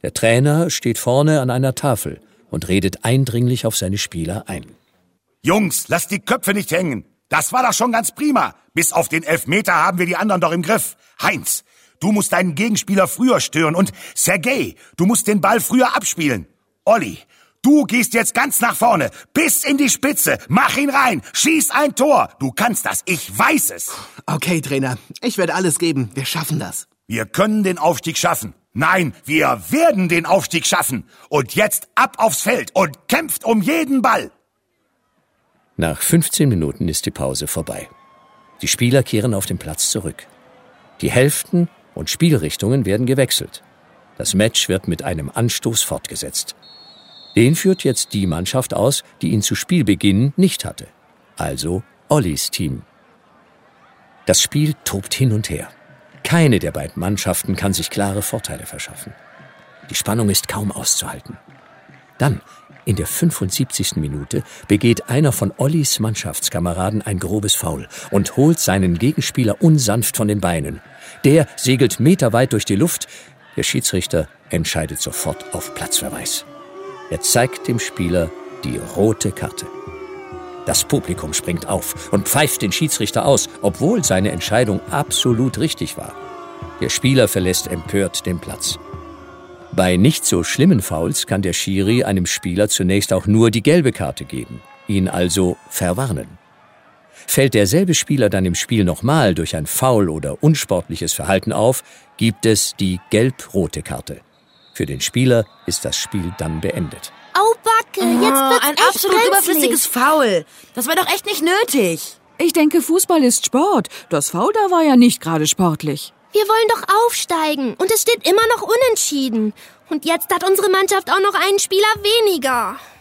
Der Trainer steht vorne an einer Tafel und redet eindringlich auf seine Spieler ein. Jungs, lasst die Köpfe nicht hängen. Das war doch schon ganz prima. Bis auf den Elfmeter haben wir die anderen doch im Griff. Heinz, du musst deinen Gegenspieler früher stören und Sergej, du musst den Ball früher abspielen. Olli, du gehst jetzt ganz nach vorne, bis in die Spitze, mach ihn rein, schieß ein Tor. Du kannst das, ich weiß es. Okay, Trainer, ich werde alles geben. Wir schaffen das. Wir können den Aufstieg schaffen. Nein, wir werden den Aufstieg schaffen. Und jetzt ab aufs Feld und kämpft um jeden Ball. Nach 15 Minuten ist die Pause vorbei. Die Spieler kehren auf den Platz zurück. Die Hälften und Spielrichtungen werden gewechselt. Das Match wird mit einem Anstoß fortgesetzt. Den führt jetzt die Mannschaft aus, die ihn zu Spielbeginn nicht hatte. Also Ollis Team. Das Spiel tobt hin und her. Keine der beiden Mannschaften kann sich klare Vorteile verschaffen. Die Spannung ist kaum auszuhalten. Dann, in der 75. Minute, begeht einer von Ollis Mannschaftskameraden ein grobes Foul und holt seinen Gegenspieler unsanft von den Beinen. Der segelt meterweit durch die Luft. Der Schiedsrichter entscheidet sofort auf Platzverweis. Er zeigt dem Spieler die rote Karte. Das Publikum springt auf und pfeift den Schiedsrichter aus, obwohl seine Entscheidung absolut richtig war. Der Spieler verlässt empört den Platz. Bei nicht so schlimmen Fouls kann der Schiri einem Spieler zunächst auch nur die gelbe Karte geben, ihn also verwarnen. Fällt derselbe Spieler dann im Spiel nochmal durch ein Foul oder unsportliches Verhalten auf, gibt es die gelb-rote Karte. Für den Spieler ist das Spiel dann beendet. Au Backe, jetzt wird's ein echt absolut brenzlig. überflüssiges Foul. Das war doch echt nicht nötig. Ich denke, Fußball ist Sport. Das Foul da war ja nicht gerade sportlich. Wir wollen doch aufsteigen und es steht immer noch unentschieden. Und jetzt hat unsere Mannschaft auch noch einen Spieler weniger.